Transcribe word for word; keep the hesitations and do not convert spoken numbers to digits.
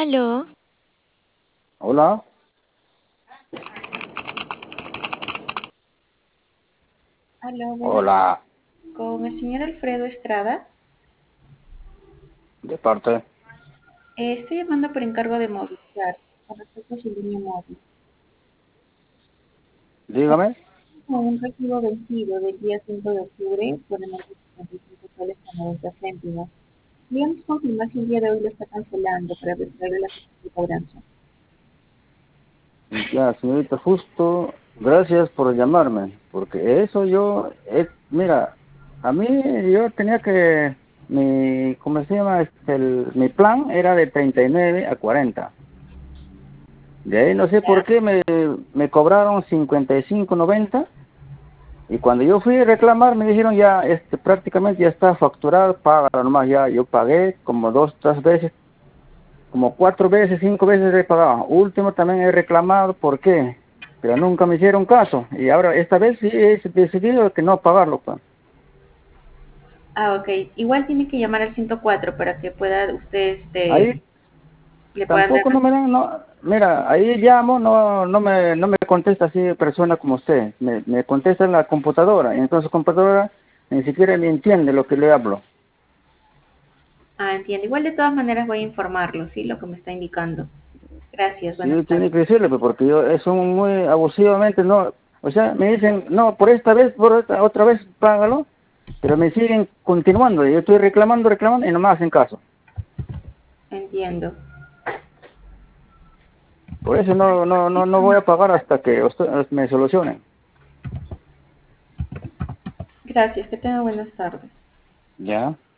Aló, Hola, Aló, buenas, hola, con el señor Alfredo Estrada. de parte, Eh, estoy llamando por encargo de Movistar con respecto a su línea móvil. dígame. Con un recibo vencido del día cinco de octubre por el monto de setenta y cinco soles con noventa céntimos. Queríamos confirmar si el día de hoy lo está cancelando para retirarle la fecha de cobranza. Ya, señorita, justo, gracias por llamarme, porque eso yo, es, mira, a mí yo tenía que, mi, ¿cómo se llama? Este, el, mi plan era de treinta y nueve a cuarenta. De ahí no sé por ¿Ya? qué me, me cobraron cincuenta y cinco noventa y cuando yo fui a reclamar me dijeron ya, este, prácticamente ya está facturado, paga nomás ya, yo pagué como dos, tres veces. Como cuatro veces, cinco veces he pagado. Último también he reclamado, ¿por qué? Pero nunca me hicieron caso. Y ahora, esta vez sí he decidido que no pagarlo, pues. Ah, ok. Igual tiene que llamar al ciento cuatro para que pueda usted, Ahí este, le puedan dar. tampoco no me dan, no, mira, ahí llamo, no, no me, no me contesta así persona como usted. Me, me contesta en la computadora. Y entonces la computadora ni siquiera me entiende lo que le hablo. Ah, entiendo. Igual de todas maneras voy a informarlo, ¿sí? Lo que me está indicando. Gracias, buenas Sí, tardes. tiene que decirle, pues, porque yo, eso muy abusivamente, no, o sea, me dicen, no, por esta vez, por otra, otra vez, págalo. Pero me siguen continuando, yo estoy reclamando, reclamando y no me hacen caso. Entiendo. Por eso no, no, no, no voy a pagar hasta que ustedes me solucionen. Gracias, que tenga buenas tardes. ¿Ya?